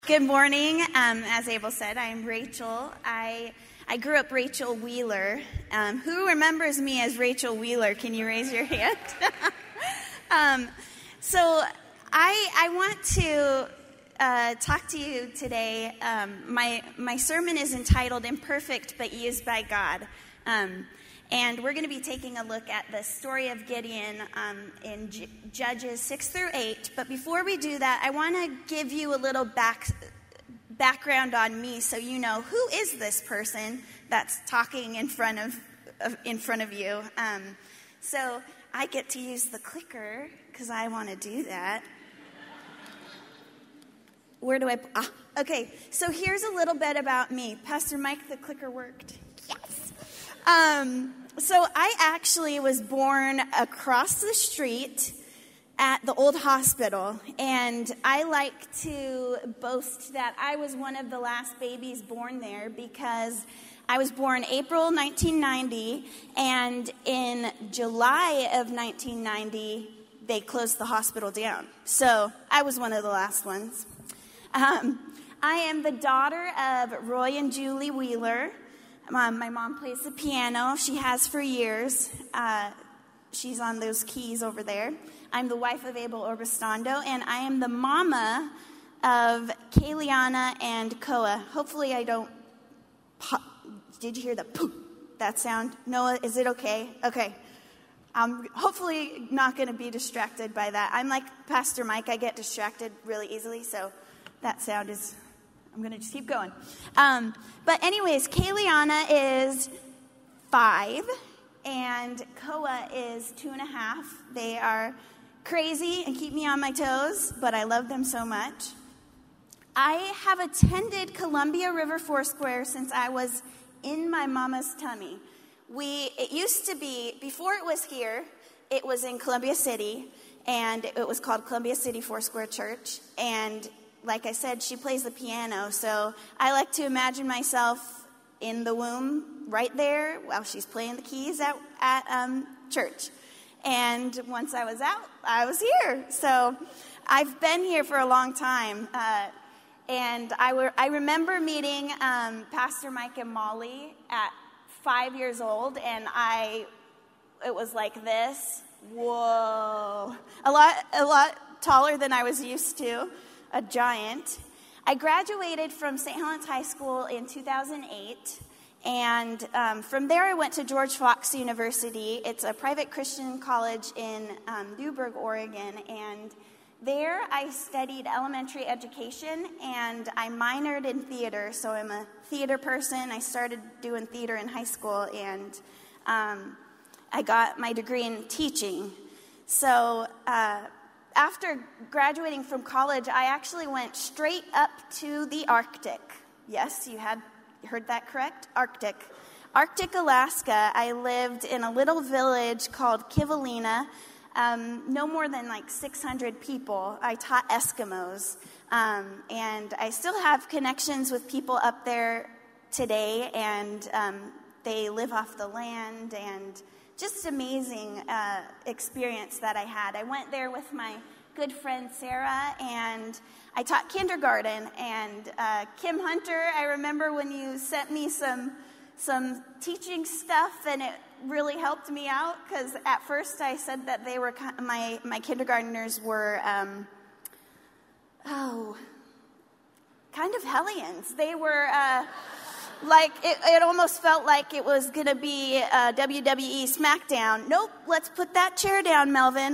Good morning. As Abel said, I'm Rachel. I grew up Rachel Wheeler. Who remembers me as Rachel Wheeler? Can you raise your hand? So I want to talk to you today. My sermon is entitled "Imperfect but Used by God," and we're going to be taking a look at the story of Gideon in Judges 6 through 8. But before we do that, I want to give you a little background on me, so you know who is this person that's talking in front of you. So I get to use the clicker because I want to do that. Where do I? Okay. So here's a little bit about me. Pastor Mike, the clicker worked. Yes. So I actually was born across the street at the old hospital, and I like to boast that I was one of the last babies born there because I was born April 1990, and in July of 1990, they closed the hospital down. So I was one of the last ones. I am the daughter of Roy and Julie Wheeler. My mom plays the piano. She has for years. She's on those keys over there. I'm the wife of Abel Orbestando, and I am the mama of Kayliana and Koa. Hopefully I don't pop. Did you hear the poop, that sound? Noah, is it okay? Okay. I'm hopefully not going to be distracted by that. I'm like Pastor Mike. I get distracted really easily, so that sound is... I'm going to just keep going. But anyways, Kayliana is 5, and Koa is 2.5. They are crazy and keep me on my toes, but I love them so much. I have attended Columbia River Foursquare since I was in my mama's tummy. It used to be, before it was here, it was in Columbia City, and it was called Columbia City Foursquare Church, and like I said, she plays the piano, so I like to imagine myself in the womb right there while she's playing the keys at church. And once I was out, I was here. So I've been here for a long time. And I remember meeting Pastor Mike and Molly at 5 years old, and it was like this. Whoa. A lot taller than I was used to. A giant. I graduated from St. Helens High School in 2008, and from there I went to George Fox University. It's a private Christian college in Newberg, Oregon, and there I studied elementary education, and I minored in theater, so I'm a theater person. I started doing theater in high school, and I got my degree in teaching. So after graduating from college, I actually went straight up to the Arctic. Yes, you heard that correct? Arctic, Alaska. I lived in a little village called Kivalina. No more than like 600 people. I taught Eskimos. And I still have connections with people up there today, and they live off the land, and just amazing experience that I had. I went there with my good friend Sarah, and I taught kindergarten. And Kim Hunter, I remember when you sent me some teaching stuff, and it really helped me out, because at first I said that they were my kindergartners were kind of hellions. They were like, it almost felt like it was going to be WWE SmackDown. Nope, let's put that chair down, Melvin.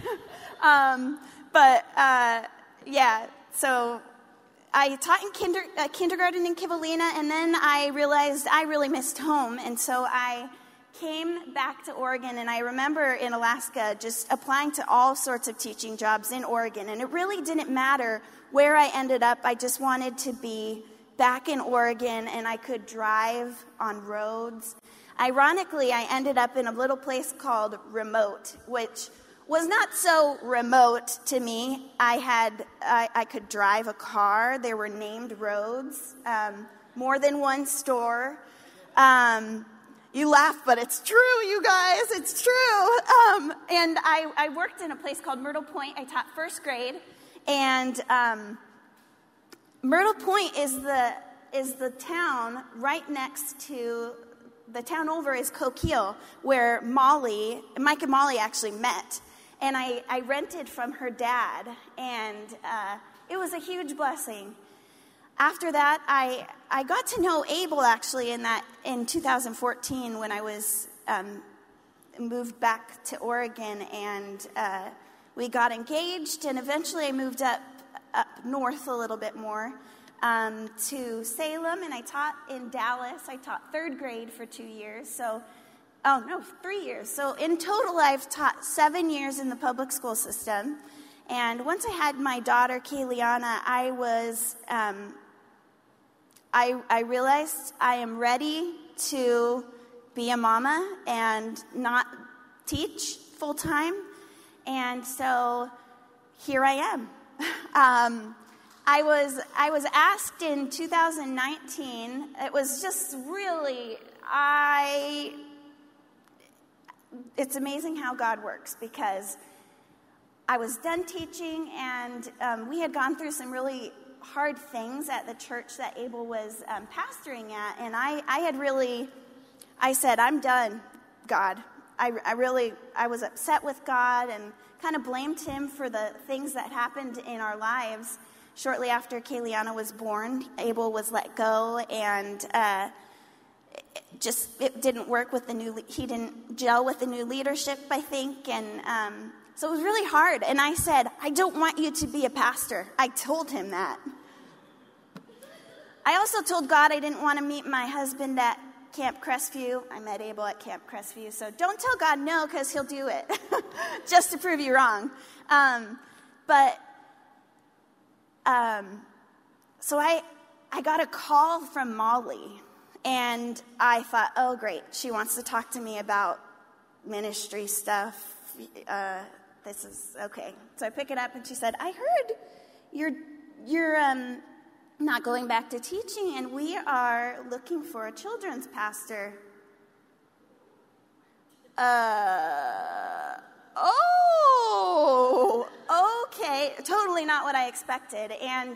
Yeah, so I taught in kindergarten in Kivalina, and then I realized I really missed home, and so I came back to Oregon, and I remember in Alaska just applying to all sorts of teaching jobs in Oregon, and it really didn't matter where I ended up. I just wanted to be back in Oregon, and I could drive on roads. Ironically, I ended up in a little place called Remote, which was not so remote to me. I could drive a car. There were named roads, more than one store. You laugh, but it's true, you guys. It's true. And I worked in a place called Myrtle Point. I taught first grade, and Myrtle Point is the town right next to, the town over is Coquille, where Mike and Molly actually met. And I rented from her dad, and it was a huge blessing. After that, I got to know Abel actually in 2014 when I was moved back to Oregon, and we got engaged, and eventually I moved up north a little bit more to Salem, and I taught in Dallas. I taught third grade for 2 years, 3 years. So in total, I've taught 7 years in the public school system. And once I had my daughter, Kayliana, I realized I am ready to be a mama and not teach full time. And so here I am. I was asked in 2019. It was just really, it's amazing how God works, because I was done teaching, and we had gone through some really hard things at the church that Abel was pastoring at, and I said, I'm done, God. I was upset with God and kind of blamed him for the things that happened in our lives. Shortly after Kayliana was born, Abel was let go, and it didn't work with he didn't gel with the new leadership, I think, and so it was really hard. And I said, I don't want you to be a pastor. I told him that. I also told God I didn't want to meet my husband at Camp Crestview. I met Abel at Camp Crestview, so don't tell God no, because he'll do it, just to prove you wrong. So I got a call from Molly, and I thought, oh, great, she wants to talk to me about ministry stuff. This is okay. So I pick it up, and she said, I heard you're not going back to teaching, and we are looking for a children's pastor. Oh, okay. Totally not what I expected. And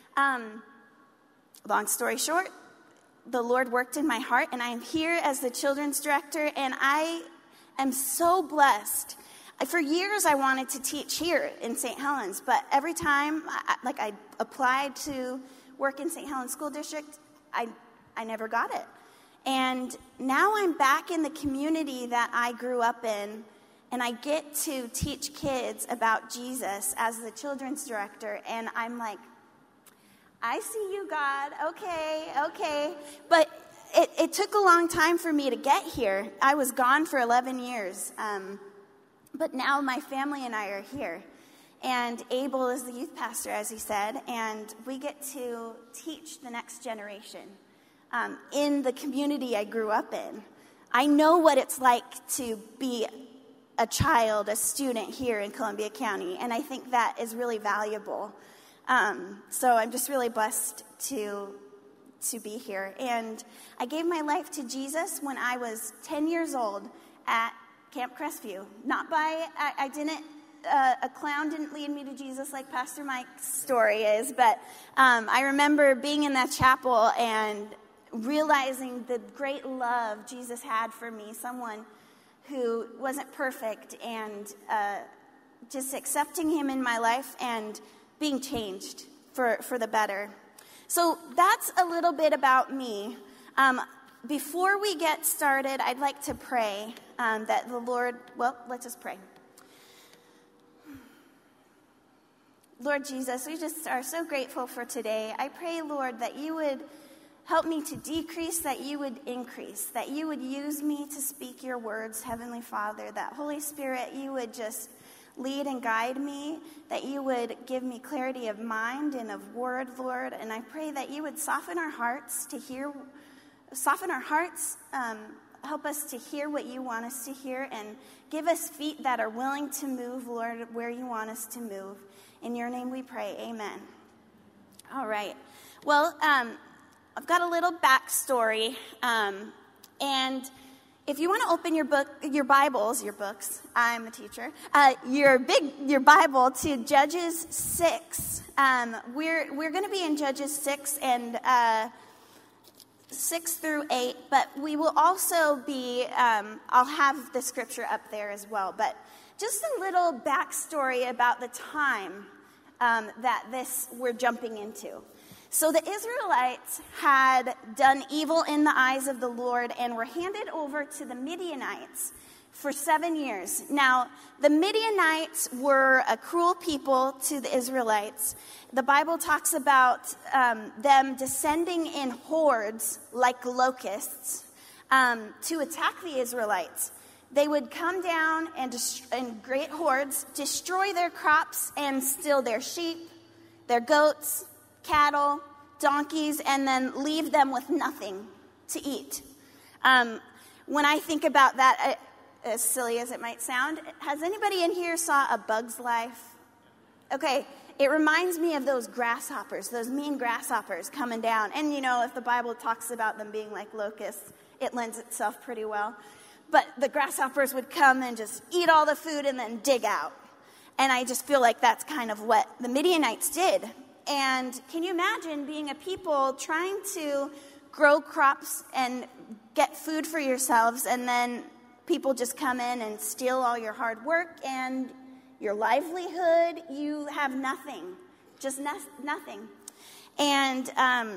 long story short, the Lord worked in my heart, and I am here as the children's director, and I am so blessed. For years, I wanted to teach here in St. Helens, but every time I applied to work in St. Helens School District, I never got it. And now I'm back in the community that I grew up in, and I get to teach kids about Jesus as the children's director, and I'm like, I see you, God. Okay. But it took a long time for me to get here. I was gone for 11 years, but now my family and I are here. And Abel is the youth pastor, as he said, and we get to teach the next generation in the community I grew up in. I know what it's like to be a child, a student here in Columbia County, and I think that is really valuable. So I'm just really blessed to be here. And I gave my life to Jesus when I was 10 years old at Camp Crestview. A clown didn't lead me to Jesus like Pastor Mike's story is, but I remember being in that chapel and realizing the great love Jesus had for me, someone who wasn't perfect, and just accepting him in my life and being changed for the better. So that's a little bit about me. Before we get started, I'd like to pray that the Lord, let's just pray. Lord Jesus, we just are so grateful for today. I pray, Lord, that you would help me to decrease, that you would increase, that you would use me to speak your words, Heavenly Father, that Holy Spirit, you would just lead and guide me, that you would give me clarity of mind and of word, Lord, and I pray that you would soften our hearts, help us to hear what you want us to hear, and give us feet that are willing to move, Lord, where you want us to move. In your name we pray, amen. All right. Well, I've got a little backstory, and If you want to open your books, I'm a teacher, your Bible to Judges 6. We're going to be in Judges 6 and 6 through 8, but we will also be, I'll have the scripture up there as well, but just a little backstory about the time that we're jumping into. So the Israelites had done evil in the eyes of the Lord and were handed over to the Midianites for 7 years. Now, the Midianites were a cruel people to the Israelites. The Bible talks about them descending in hordes like locusts to attack the Israelites. They would come down and in great hordes, destroy their crops and steal their sheep, their goats, cattle, donkeys, and then leave them with nothing to eat. When I think about that, as silly as it might sound, has anybody in here saw A Bug's Life? Okay, it reminds me of those grasshoppers, those mean grasshoppers coming down. And if the Bible talks about them being like locusts, it lends itself pretty well. But the grasshoppers would come and just eat all the food and then dig out. And I just feel like that's kind of what the Midianites did. And can you imagine being a people trying to grow crops and get food for yourselves, and then people just come in and steal all your hard work and your livelihood? You have nothing, just nothing. And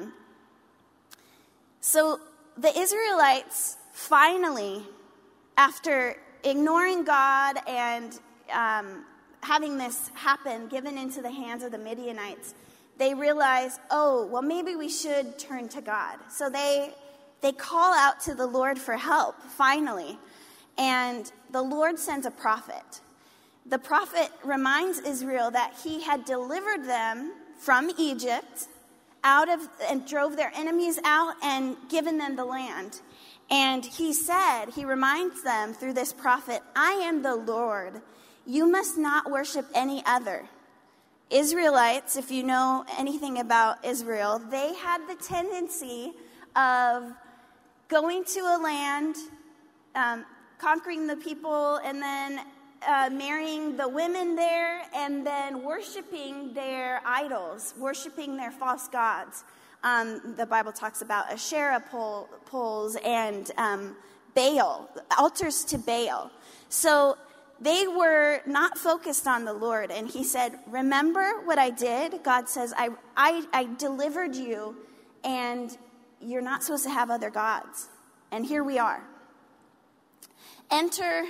so the Israelites finally, after ignoring God and having this happen, given into the hands of the Midianites, they realize, maybe we should turn to God. So they call out to the Lord for help, finally. And the Lord sends a prophet. The prophet reminds Israel that he had delivered them from Egypt and drove their enemies out and given them the land. And he reminds them through this prophet, I am the Lord. You must not worship any other. Israelites, if you know anything about Israel, they had the tendency of going to a land, conquering the people, and then marrying the women there, and then worshiping their idols, worshiping their false gods. The Bible talks about Asherah poles and Baal, altars to Baal. So they were not focused on the Lord. And he said, remember what I did? God says, I delivered you, and you're not supposed to have other gods. And here we are. Enter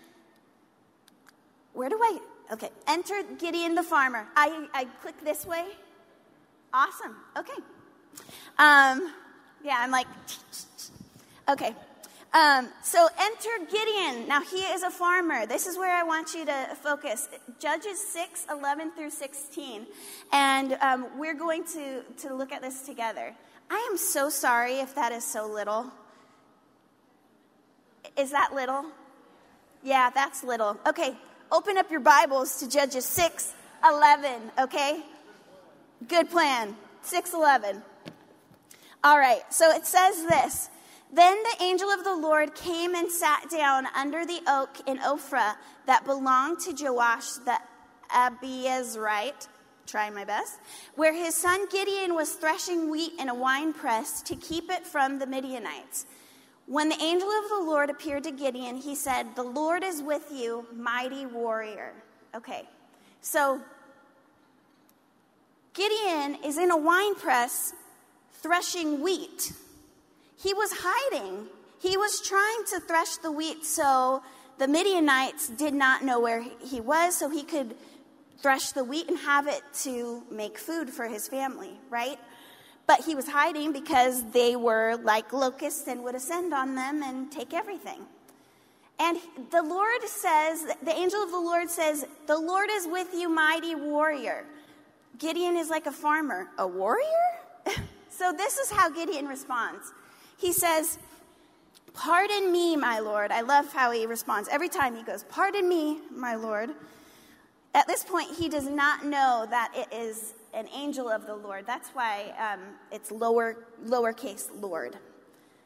Gideon the farmer. I click this way. Awesome. Okay. I'm like, okay. So enter Gideon. Now he is a farmer. This is where I want you to focus. Judges 6, 11 through 16. And we're going to look at this together. I am so sorry if that is so little. Is that little? Yeah, that's little. Okay, open up your Bibles to Judges 6, 11, okay? Good plan. 6:11. All right, so it says this. Then the angel of the Lord came and sat down under the oak in Ophrah that belonged to Joash the Abiezrite, trying my best, where his son Gideon was threshing wheat in a winepress to keep it from the Midianites. When the angel of the Lord appeared to Gideon, he said, "The Lord is with you, mighty warrior." Okay, so Gideon is in a winepress threshing wheat. He was hiding. He was trying to thresh the wheat so the Midianites did not know where he was, so he could thresh the wheat and have it to make food for his family, right? But he was hiding because they were like locusts and would ascend on them and take everything. And the Lord says, the angel of the Lord says, "The Lord is with you, mighty warrior." Gideon is like a farmer. A warrior? So this is how Gideon responds. He says, "Pardon me, my Lord." I love how he responds. Every time he goes, "Pardon me, my Lord." At this point, he does not know that it is an angel of the Lord. That's why it's lowercase Lord.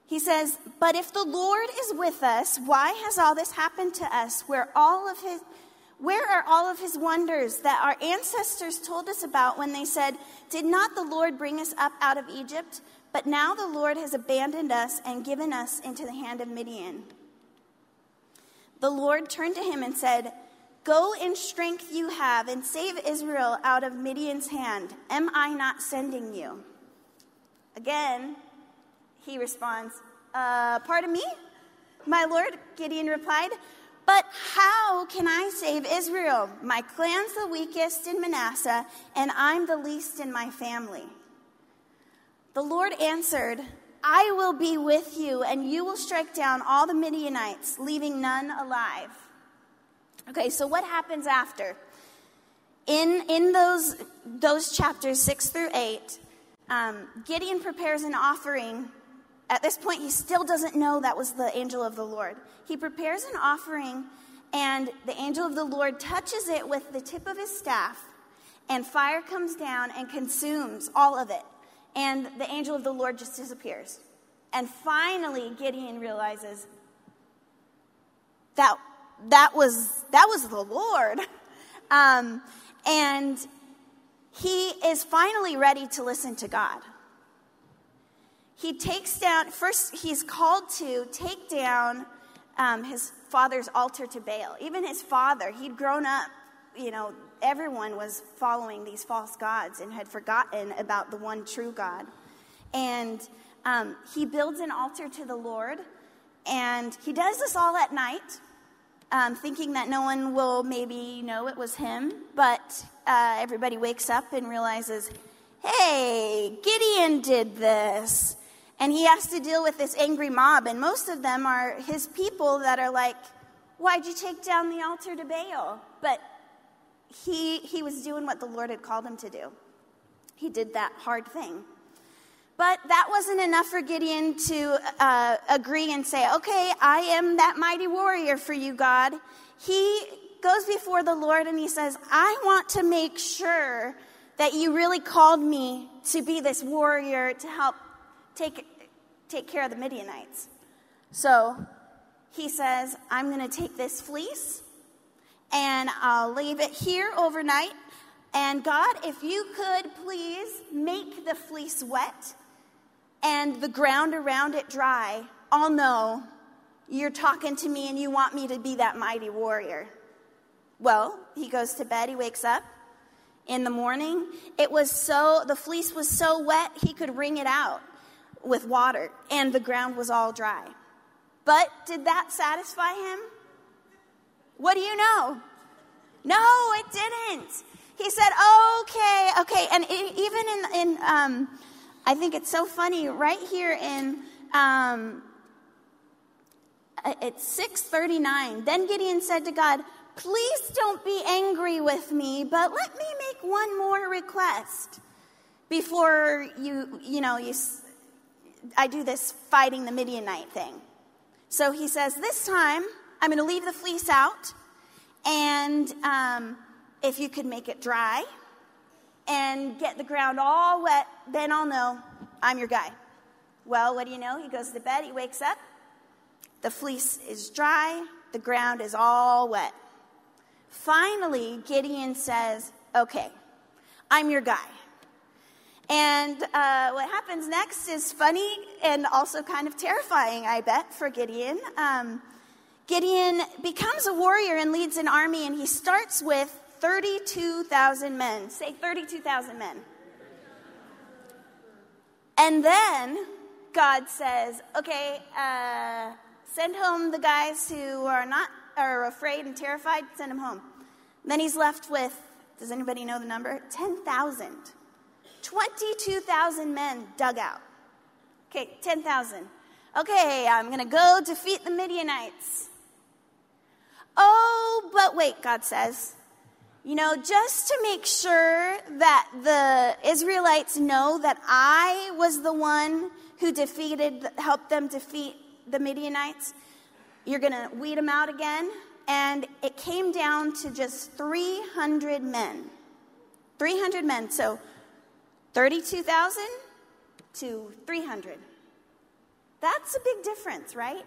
He says, but if the Lord is with us, why has all this happened to us? Where are all of his wonders that our ancestors told us about when they said, did not the Lord bring us up out of Egypt? But now the Lord has abandoned us and given us into the hand of Midian. The Lord turned to him and said, go in strength you have and save Israel out of Midian's hand. Am I not sending you? Again, he responds, pardon me? My Lord, Gideon replied, but how can I save Israel? My clan's the weakest in Manasseh, and I'm the least in my family. The Lord answered, I will be with you, and you will strike down all the Midianites, leaving none alive. Okay, so what happens after? In those chapters 6 through 8, Gideon prepares an offering. At this point, he still doesn't know that was the angel of the Lord. He prepares an offering, and the angel of the Lord touches it with the tip of his staff, and fire comes down and consumes all of it. And the angel of the Lord just disappears. And finally, Gideon realizes that was the Lord. And he is finally ready to listen to God. He takes down, first he's called to take down his father's altar to Baal. Even his father, he'd grown up, everyone was following these false gods and had forgotten about the one true God. And he builds an altar to the Lord, and he does this all at night, thinking that no one will maybe know it was him. But everybody wakes up and realizes, hey, Gideon did this. And he has to deal with this angry mob, and most of them are his people that are like, why'd you take down the altar to Baal? But he was doing what the Lord had called him to do. He did that hard thing. But that wasn't enough for Gideon to agree and say, okay, I am that mighty warrior for you, God. He goes before the Lord and he says, I want to make sure that you really called me to be this warrior to help take care of the Midianites. So he says, I'm going to take this fleece and I'll leave it here overnight. And God, if you could please make the fleece wet and the ground around it dry, I'll know you're talking to me and you want me to be that mighty warrior. Well, he goes to bed, he wakes up. In the morning, the fleece was so wet he could wring it out with water, and the ground was all dry. But did that satisfy him? What do you know? No, it didn't. He said, okay. And even in I think it's so funny, right here in, it's 6:39. Then Gideon said to God, please don't be angry with me, but let me make one more request before I do this fighting the Midianite thing. So he says, this time I'm going to leave the fleece out, and if you could make it dry and get the ground all wet, then I'll know I'm your guy. Well, what do you know? He goes to bed, he wakes up, the fleece is dry, the ground is all wet. Finally, Gideon says, okay, I'm your guy. And what happens next is funny and also kind of terrifying, I bet, for Gideon. Gideon becomes a warrior and leads an army, and he starts with 32,000 men. Say 32,000 men. And then God says, okay, send home the guys who are afraid and terrified, send them home. And then he's left with, does anybody know the number? 10,000. 22,000 men dug out. Okay, 10,000. Okay, I'm going to go defeat the Midianites. Oh, but wait, God says, just to make sure that the Israelites know that I was the one who helped them defeat the Midianites, you're going to weed them out again. And it came down to just 300 men. 300 men, so 32,000 to 300. That's a big difference, right?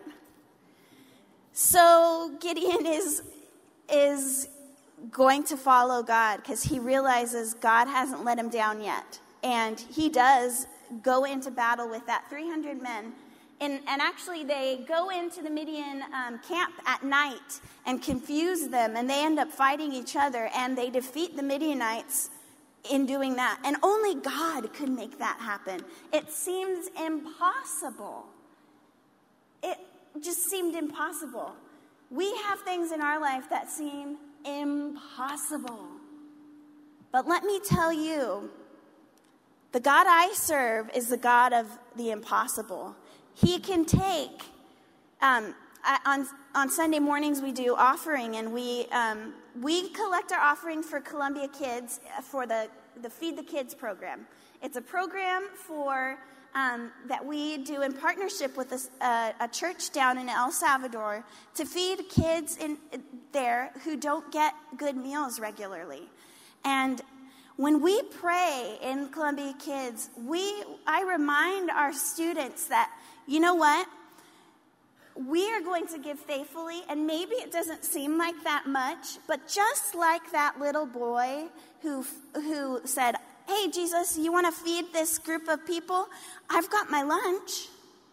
So Gideon is going to follow God because he realizes God hasn't let him down yet. And he does go into battle with that 300 men. And actually, they go into the Midian camp at night and confuse them, and they end up fighting each other, and they defeat the Midianites in doing that. And only God could make that happen. It seems impossible. It just seemed impossible. We have things in our life that seem impossible. But let me tell you, the God I serve is the God of the impossible. He can take, on Sunday mornings we do offering, and we collect our offering for Columbia Kids for the Feed the Kids program. It's a program for that we do in partnership with a church down in El Salvador to feed kids in there who don't get good meals regularly. And when we pray in Columbia Kids, I remind our students that, you know what? We are going to give faithfully, and maybe it doesn't seem like that much, but just like that little boy who said, hey, Jesus, you want to feed this group of people? I've got my lunch.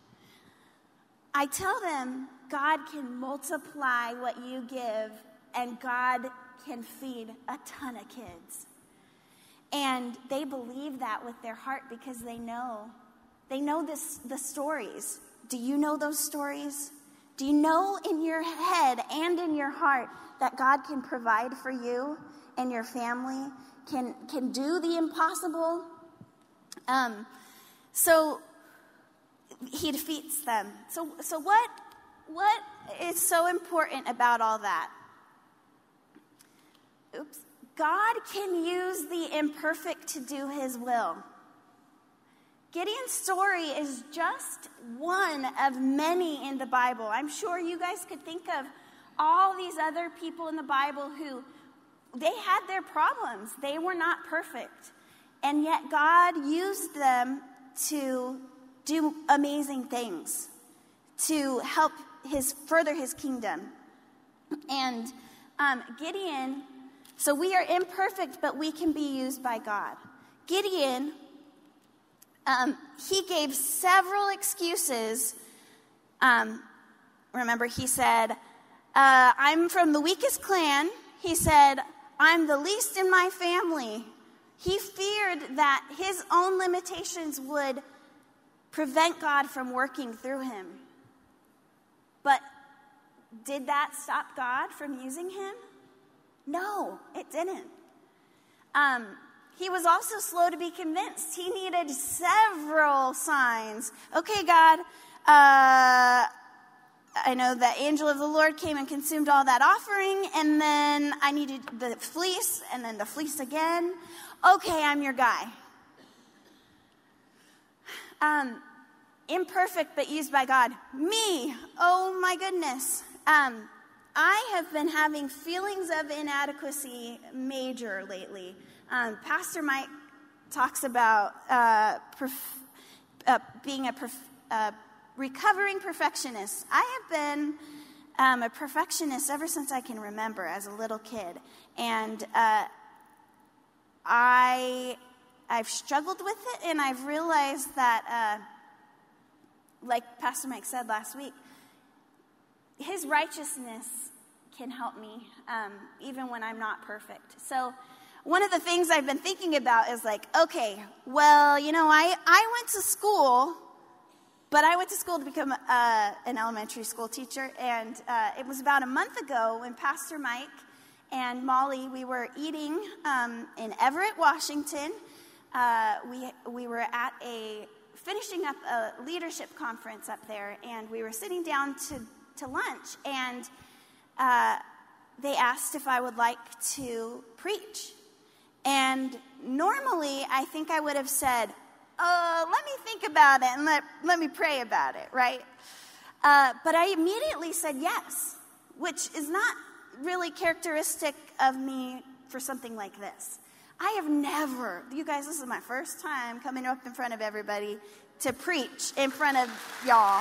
I tell them, God can multiply what you give, and God can feed a ton of kids. And they believe that with their heart because they know the stories. Do you know those stories? Do you know in your head and in your heart that God can provide for you and your family, can do the impossible? So he defeats them. So what is so important about all that? God can use the imperfect to do his will. Gideon's story is just one of many in the Bible. I'm sure you guys could think of all these other people in the Bible who they had their problems. They were not perfect. And yet God used them to do amazing things, to help further his kingdom. And Gideon, so we are imperfect, but we can be used by God. Gideon, he gave several excuses. Remember, he said, I'm from the weakest clan. He said, I'm the least in my family. He feared that his own limitations would prevent God from working through him. But did that stop God from using him? No, it didn't. He was also slow to be convinced. He needed several signs. Okay, God, I know the angel of the Lord came and consumed all that offering, and then I needed the fleece, and then the fleece again. Okay, I'm your guy. Imperfect, but used by God. Me, oh my goodness. I have been having feelings of inadequacy major lately. Pastor Mike talks about being a recovering perfectionist. I have been a perfectionist ever since I can remember as a little kid. And I've struggled with it, and I've realized that, like Pastor Mike said last week, his righteousness can help me, even when I'm not perfect. So one of the things I've been thinking about is like, okay, well, you know, I went to school, but I went to school to become an elementary school teacher, and it was about a month ago when Pastor Mike and Molly, we were eating in Everett, Washington. We were at finishing up a leadership conference up there, and we were sitting down to lunch, and they asked if I would like to preach. And normally, I think I would have said, let me think about it and let me pray about it, right? But I immediately said yes, which is not really characteristic of me for something like this. I have never, you guys, this is my first time coming up in front of everybody to preach in front of y'all.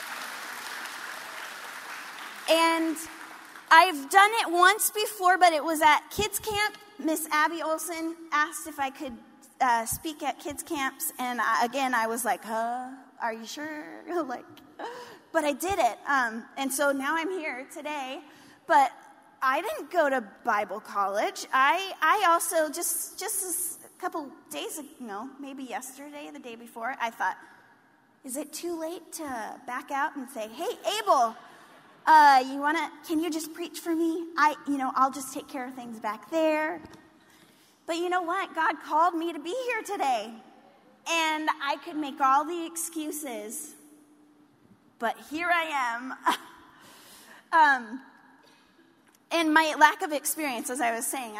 And I've done it once before, but it was at kids camp. Miss Abby Olson asked if I could speak at kids camps, and I was like, are you sure? But I did it, and so now I'm here today. But I didn't go to Bible college. I also just a couple days ago, maybe yesterday, the day before, I thought, is it too late to back out and say, hey, Abel, can you just preach for me? I'll just take care of things back there. But you know what? God called me to be here today. And I could make all the excuses. But here I am. And my lack of experience, as I was saying,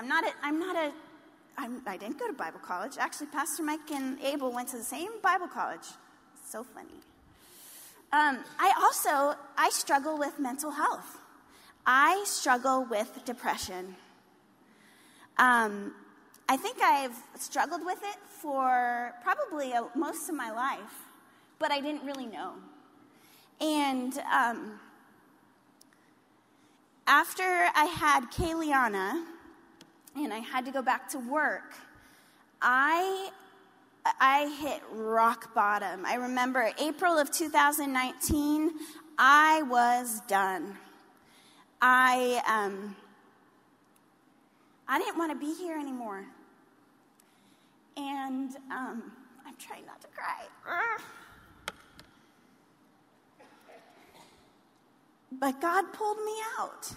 I didn't go to Bible college. Actually, Pastor Mike and Abel went to the same Bible college. So funny. I struggle with mental health. I struggle with depression. I think I've struggled with it for probably most of my life, but I didn't really know. And after I had Kayliana and I had to go back to work, I hit rock bottom. I remember April of 2019, I was done. I didn't want to be here anymore. And I'm trying not to cry. But God pulled me out.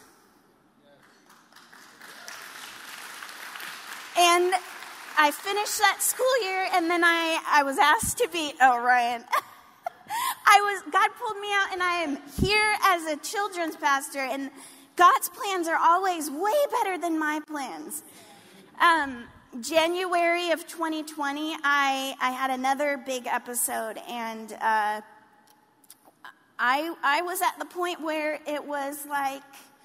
And I finished that school year, and then I was asked to be, Ryan. God pulled me out, and I am here as a children's pastor, and God's plans are always way better than my plans. January of 2020, I had another big episode, and I was at the point where it was like,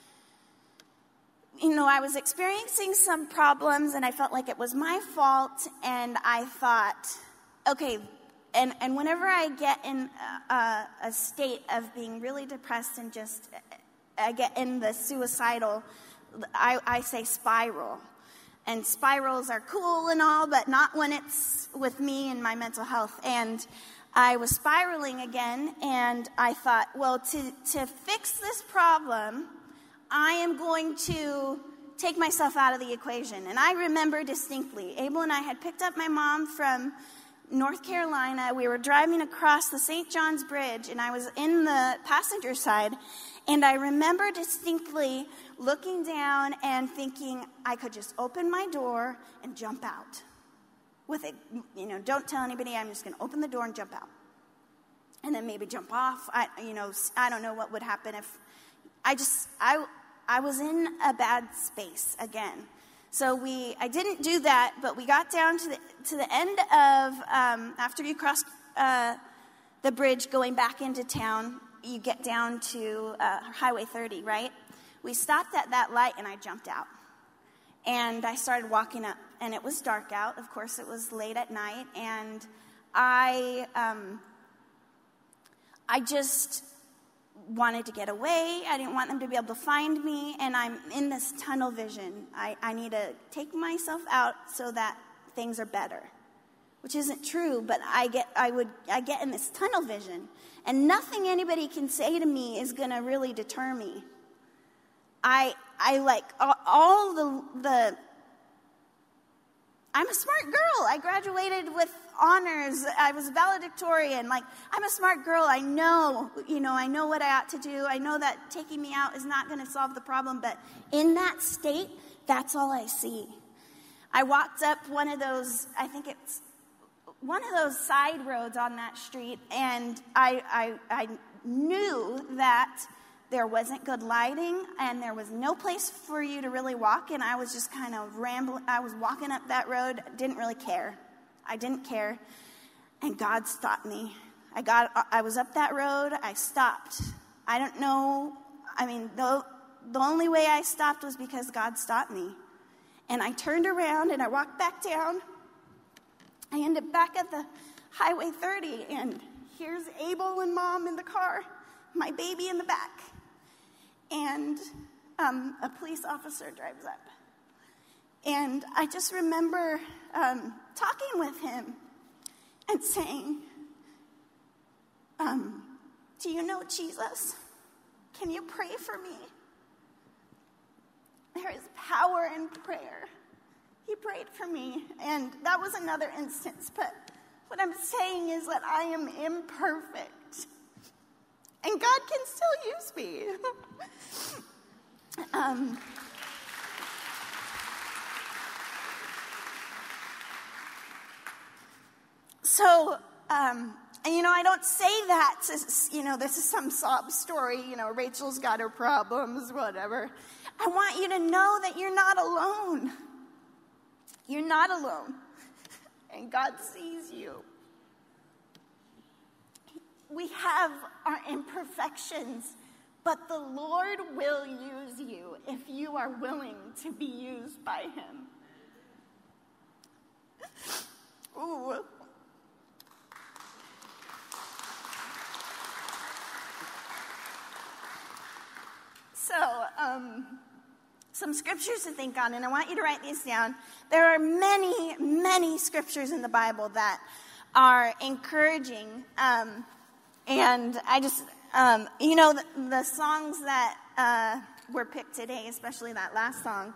I was experiencing some problems, and I felt like it was my fault, and I thought, okay, and whenever I get in a state of being really depressed and I get in the suicidal, I say spiral. And spirals are cool and all, but not when it's with me and my mental health. And I was spiraling again, and I thought, well, to fix this problem, I am going to take myself out of the equation. And I remember distinctly, Abel and I had picked up my mom from North Carolina. We were driving across the St. John's Bridge, and I was in the passenger side. And I remember distinctly looking down and thinking I could just open my door and jump out. With it, don't tell anybody, I'm just going to open the door and jump out. And then maybe jump off. I don't know what would happen if I was in a bad space again. So I didn't do that, but we got down to the end of, after you cross the bridge going back into town, you get down to Highway 30, right? We stopped at that light, and I jumped out. And I started walking up, and it was dark out. Of course, it was late at night, and I just wanted to get away. I didn't want them to be able to find me, and I'm in this tunnel vision. I need to take myself out so that things are better, which isn't true, but I get in this tunnel vision, and nothing anybody can say to me is going to really deter me. I like all the I'm a smart girl. I graduated with honors. I was valedictorian. Like, I'm a smart girl. I know what I ought to do. I know that taking me out is not going to solve the problem, but in that state, that's all I see. I walked up one of those, I think it's one of those side roads on that street, and I knew that there wasn't good lighting, and there was no place for you to really walk, and I was just kind of rambling. I was walking up that road, didn't really care. I didn't care, and God stopped me. I was up that road, I stopped. I don't know, the only way I stopped was because God stopped me. And I turned around and I walked back down. I ended back at the Highway 30, and here's Abel and Mom in the car, my baby in the back. And a police officer drives up. And I just remember talking with him and saying, do you know Jesus? Can you pray for me? There is power in prayer. He prayed for me, and that was another instance. But what I'm saying is that I am imperfect, and God can still use me. I don't say that to, this is some sob story, Rachel's got her problems, whatever. I want you to know that you're not alone. You're not alone. And God sees you. We have our imperfections, but the Lord will use you if you are willing to be used by Him. Ooh. So, some scriptures to think on, and I want you to write these down. There are many, many scriptures in the Bible that are encouraging, and I just, the songs that were picked today, especially that last song,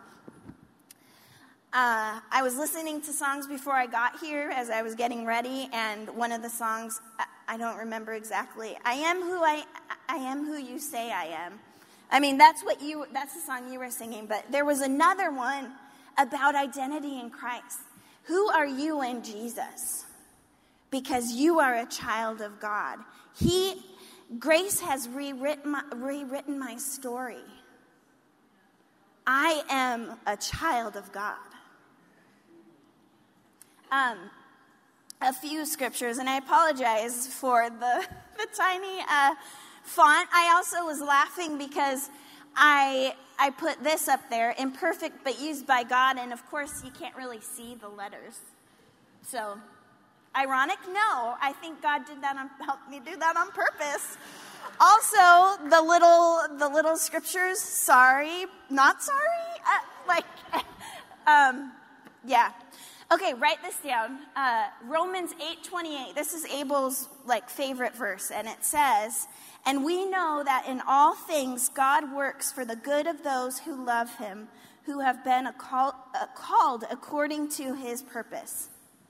I was listening to songs before I got here as I was getting ready, and one of the songs, I don't remember exactly, I am who you say I am. I mean, that's the song you were singing, but there was another one about identity in Christ. Who are you in Jesus? Because you are a child of God. Grace has rewritten my story. I am a child of God. A few scriptures, and I apologize for the tiny font. I also was laughing because I put this up there, imperfect but used by God, and of course you can't really see the letters. So, ironic? No, I think God helped me do that on purpose. Also, the little scriptures, sorry, not sorry, yeah. Okay, write this down. Romans 8:28. This is Abel's favorite verse, and it says, "And we know that in all things God works for the good of those who love Him, who have been called according to His purpose."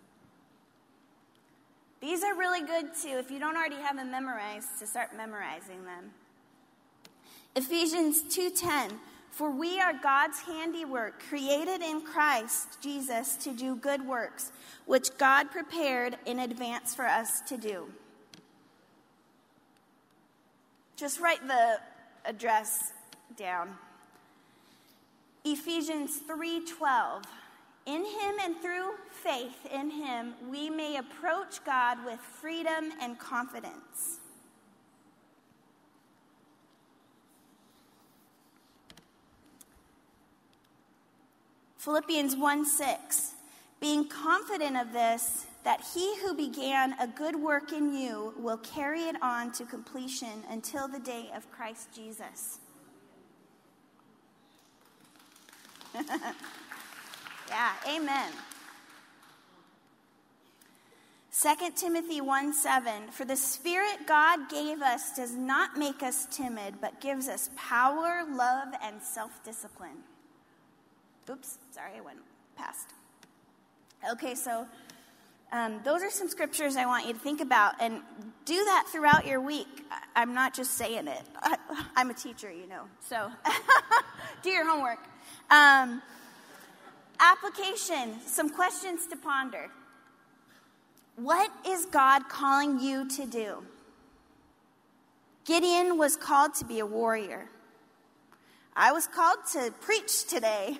These are really good too. If you don't already have them memorized, to start memorizing them. Ephesians 2:10. "For we are God's handiwork, created in Christ Jesus to do good works, which God prepared in advance for us to do." Just write the address down. Ephesians 3:12. "In Him and through faith in Him, we may approach God with freedom and confidence." Philippians 1:6, "Being confident of this, that He who began a good work in you will carry it on to completion until the day of Christ Jesus." Yeah, amen. 2 Timothy 1:7, "For the Spirit God gave us does not make us timid, but gives us power, love, and self-discipline." Oops, sorry, I went past. Okay, so those are some scriptures I want you to think about, and do that throughout your week. I'm not just saying it. I'm a teacher, so do your homework. Application, some questions to ponder. What is God calling you to do? Gideon was called to be a warrior. I was called to preach today.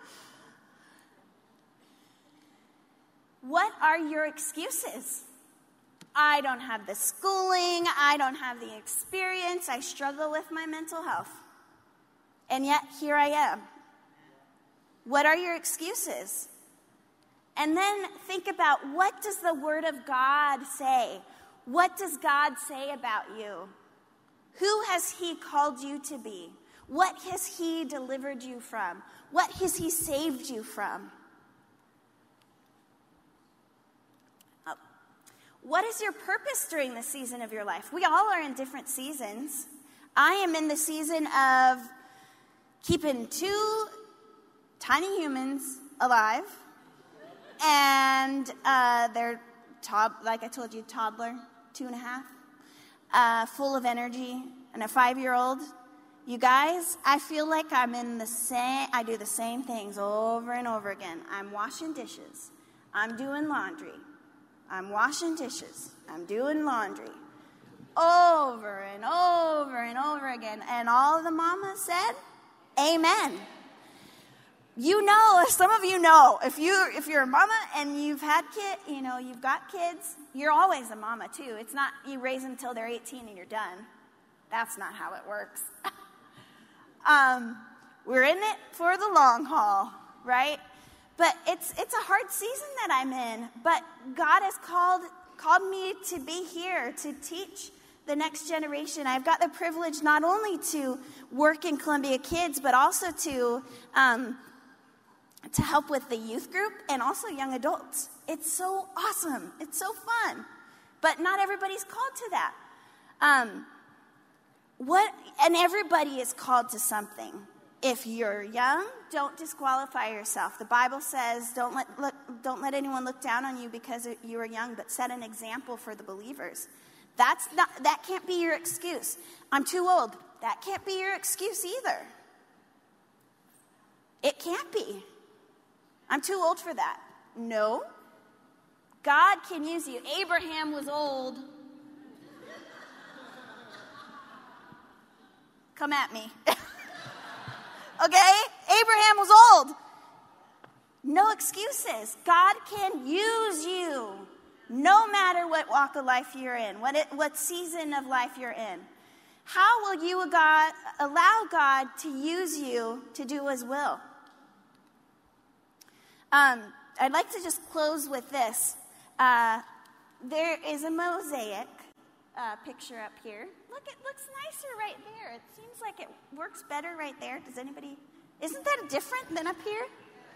What are your excuses? I don't have the schooling. I don't have the experience. I struggle with my mental health. And yet, here I am. What are your excuses? And then think about, what does the Word of God say? What does God say about you? Who has He called you to be? What has He delivered you from? What has He saved you from? What is your purpose during the season of your life? We all are in different seasons. I am in the season of keeping 2 tiny humans alive. And they're, like I told you, toddler, 2.5, full of energy, and a 5-year-old. You guys, I feel like I do the same things over and over again. I'm washing dishes. I'm doing laundry. I'm washing dishes. I'm doing laundry. Over and over and over again. And all the mamas said, amen. You know, some of you know, if you're a mama and you've had you've got kids, you're always a mama too. It's not you raise them until they're 18 and you're done. That's not how it works. We're in it for the long haul, right? But it's a hard season that I'm in. But God has called me to be here to teach the next generation. I've got the privilege not only to work in Columbia Kids, but also to help with the youth group and also young adults. It's so awesome. It's so fun. But not everybody's called to that. And everybody is called to something. If you're young, don't disqualify yourself. The Bible says, don't let anyone look down on you because you are young, but set an example for the believers. That can't be your excuse. I'm too old. That can't be your excuse either. It can't be. I'm too old for that. No. God can use you. Abraham was old. Come at me. Okay? Abraham was old. No excuses. God can use you no matter what walk of life you're in, what season of life you're in. How will you allow God to use you to do His will? I'd like to just close with this. There is a mosaic picture up here. Look, it looks nicer right there. It seems like it works better right there. Isn't that different than up here?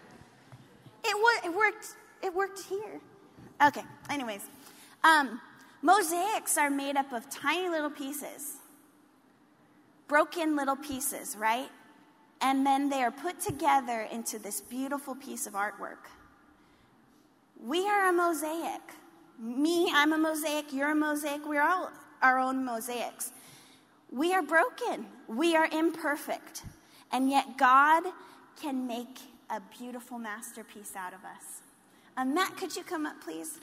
It worked here. Okay, anyways. Mosaics are made up of tiny little pieces. Broken little pieces, right? And then they are put together into this beautiful piece of artwork. We are a mosaic. I'm a mosaic, you're a mosaic, we're all our own mosaics. We are broken, we are imperfect, and yet God can make a beautiful masterpiece out of us. Matt, could you come up, please?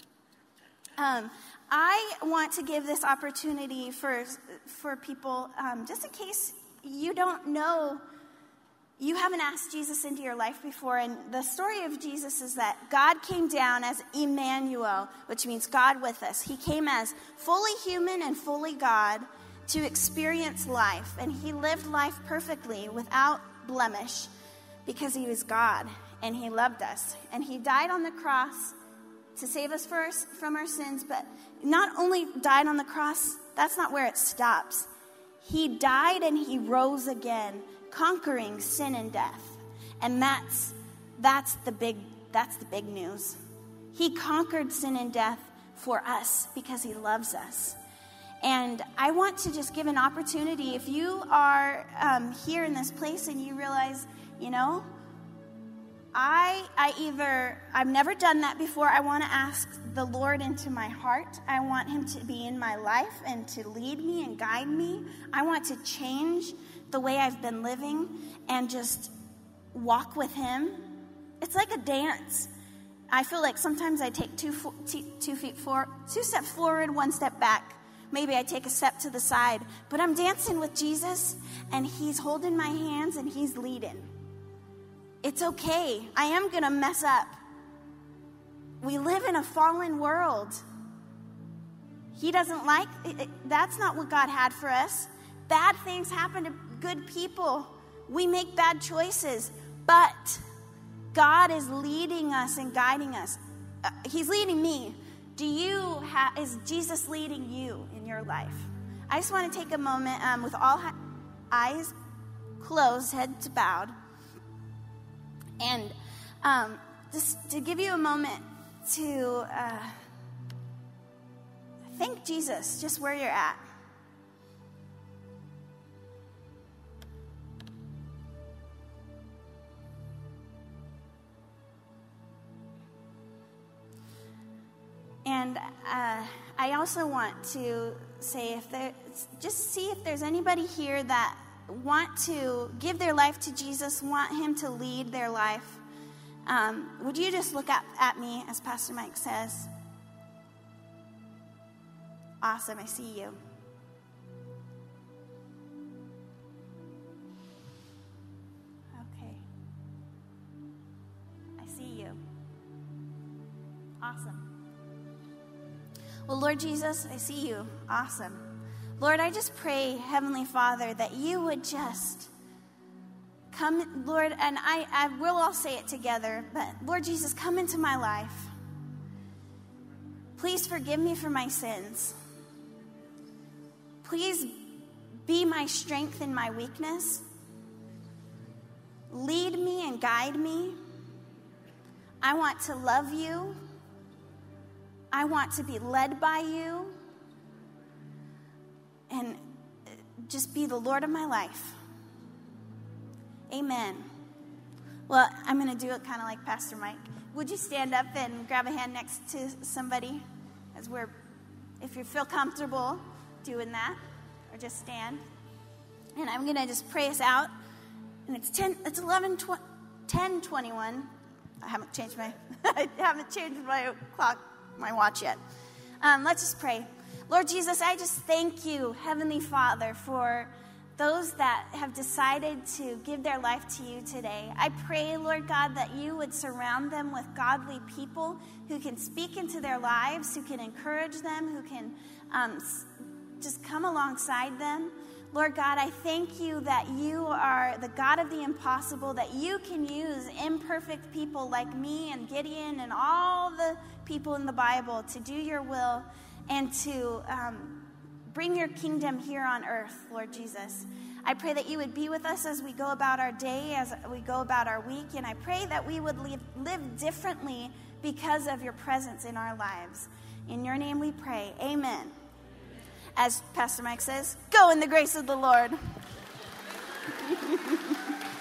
I want to give this opportunity for people, just in case you don't know, you haven't asked Jesus into your life before, and the story of Jesus is that God came down as Emmanuel, which means God with us. He came as fully human and fully God to experience life, and He lived life perfectly without blemish because He was God, and He loved us. And He died on the cross to save us from our sins, but not only died on the cross, that's not where it stops. He died and He rose again, conquering sin and death. And that's the big news. He conquered sin and death for us because He loves us. And I want to just give an opportunity, if you are here in this place and you realize, I've never done that before. I want to ask the Lord into my heart. I want Him to be in my life and to lead me and guide me. I want to change the way I've been living and just walk with Him. It's like a dance. I feel like sometimes I take 2 steps forward, 1 step back. Maybe I take a step to the side, but I'm dancing with Jesus and He's holding my hands and He's leading. It's okay. I am going to mess up. We live in a fallen world. He doesn't like it. That's not what God had for us. Bad things happen to good people. We make bad choices, but God is leading us and guiding us. He's leading me. Is Jesus leading you in your life? I just want to take a moment with all eyes closed, heads bowed, and just to give you a moment to thank Jesus just where you're at. And I also want to say, just see if there's anybody here that want to give their life to Jesus, want him to lead their life. Would you just look at me, as Pastor Mike says? Awesome, I see you. Okay. I see you. Awesome. Well, Lord Jesus, I see you. Awesome. Lord, I just pray, Heavenly Father, that you would just come, Lord, and we'll all say it together, but Lord Jesus, come into my life. Please forgive me for my sins. Please be my strength in my weakness. Lead me and guide me. I want to love you. I want to be led by you and just be the Lord of my life. Amen. Well, I'm going to do it kind of like Pastor Mike. Would you stand up and grab a hand next to somebody if you feel comfortable doing that, or just stand. And I'm going to just pray us out. And it's 10:21. I haven't changed my clock, my watch yet. Let's just pray. Lord Jesus, I just thank you, Heavenly Father, for those that have decided to give their life to you today. I pray, Lord God, that you would surround them with godly people who can speak into their lives, who can encourage them, who can just come alongside them. Lord God, I thank you that you are the God of the impossible, that you can use imperfect people like me and Gideon and all the people in the Bible to do your will and to bring your kingdom here on earth, Lord Jesus. I pray that you would be with us as we go about our day, as we go about our week, and I pray that we would live differently because of your presence in our lives. In your name we pray. Amen. As Pastor Mike says, go in the grace of the Lord.